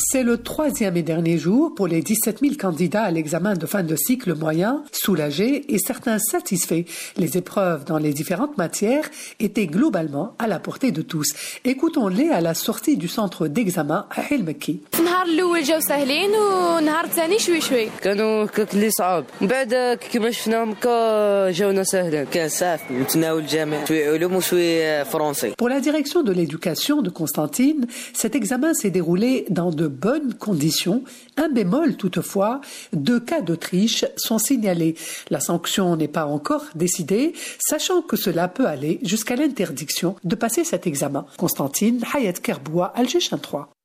C'est le troisième et dernier jour pour les 17 000 candidats à l'examen de fin de cycle moyen, soulagés et certains satisfaits. Les épreuves dans les différentes matières étaient globalement à la portée de tous. Écoutons-les à la sortie du centre d'examen à El Mekki. النهار الأول جاو سهلين والنهار الثاني شوي كانوا اللي صعب من بعد كيما شفناهم جاونا سهلين كان سهل متناول الجميع شوي علوم وشوي فرنسي. Pour la direction de l'éducation de Constantine, cet examen s'est déroulé dans de bonnes conditions. Un bémol toutefois, 2 cas de triche sont signalés. La sanction n'est pas encore décidée, sachant que cela peut aller jusqu'à l'interdiction de passer cet examen. Constantine, Hayat Kerboua, Alger 3.